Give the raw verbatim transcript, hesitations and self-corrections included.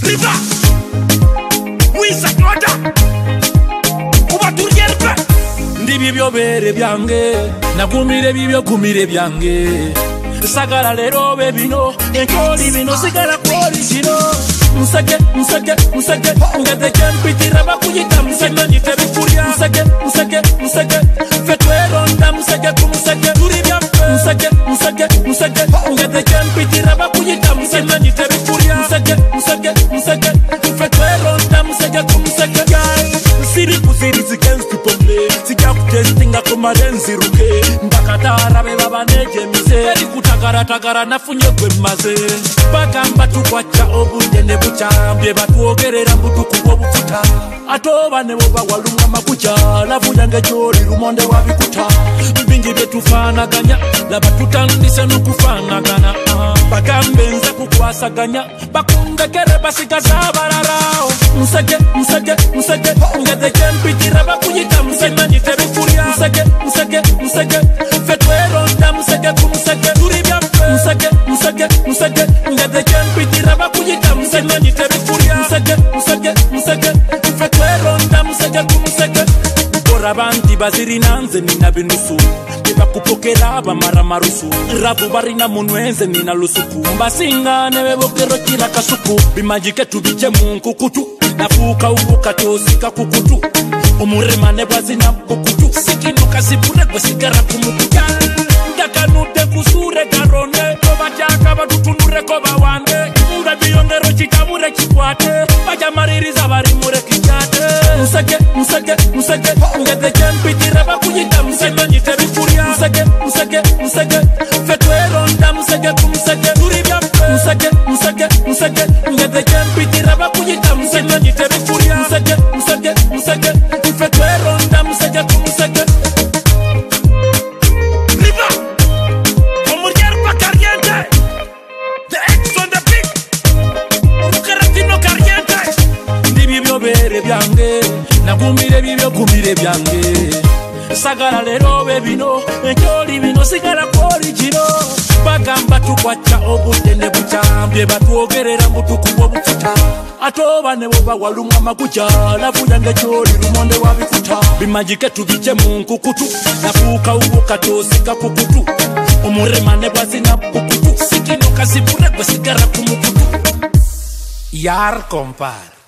Riva Wisa Kloda Kuba turierbe Ndibi byo bere byange Nagumire bibyo kumire byange Sagala lero bebino Enkoli bino sigala koli kino Museke, museke, museke Ngade kempitira bakuyita Museke nite bifuria Museke, museke, museke Fetwero nda museke kumuseke Turi byampe Museke, museke, museke Ngade kempitira bakuyita Museke nite bifuria Museke, museke, museke Fetwero nda museke kumuseke Siri kusiri zikenzi tupople Sika kutestinga kumarenzi ruke Ndakatara beba baneje mise Eri kutakara takara nafunye kwe maze Bagamba tukwacha obude ne bucha Mbe batuogerera mbutuku wobufuta Atoba ne boba walunga makucha Lavu yange chori rumonde wabikuta Mbingi betufana ganya Laba tutandise nukufana gana Bagambe nze kukwasa ganya Bakunde kere basika zabararao Museke, museke, museke Ngede kempitira bakuyita Museke nite bifuria Museke, museke, museke Fetwero nda museke kumuseke Turi byampe Museke, museke, museke Ngede kempitira bakuyita Museke nite bifuria Museke, museke, museke Fetwero nda museke kumuseke Bora bandi baziri nanze nina binusu Kiba kupokera bamara marusu Rabu barina munwenze nina lusuku Mbasinga nebebokero kila kasuku Bimajike tubije munkukutu Nafuka ubuka tosika kukutu Umurema nebwazina bukutu Sikinuka sipune kwe sigara kumukuta Ndakanute kusure karone Koba chaka batutunure koba wande Mbe biyongero chikamure chikwate Baja maririza bari mure kichate Museke, museke, museke Ngede kempitira bakuyita Museke nite bifuria Museke, museke, museke Fetwero nda museke kumuseke Turi byampe Museke, museke, museke Ngede kempitira bakuyita Museke nite bifuria Museke, museke, museke Fetwero nda museke kumuseke Riva Omurier Bakariente The X on the big Ukaratino Kariente Ndibi byo bere byange Nagumire bibyo kumire byange Sagala lero bebino Enkoli bino sigala koli jino Bagamba tukwacha obude ne bucha Mbe batuogerera mbutuku wobufuta Atoba ne boba walunga makucha Lavu yange chori rumonde wabikuta Bimajike tubije munkukutu Nafuka ubuka tosika kukutu Umurema ne bwazina bukutu Sikinuka sipure kwe sigara kumukutu Yar compar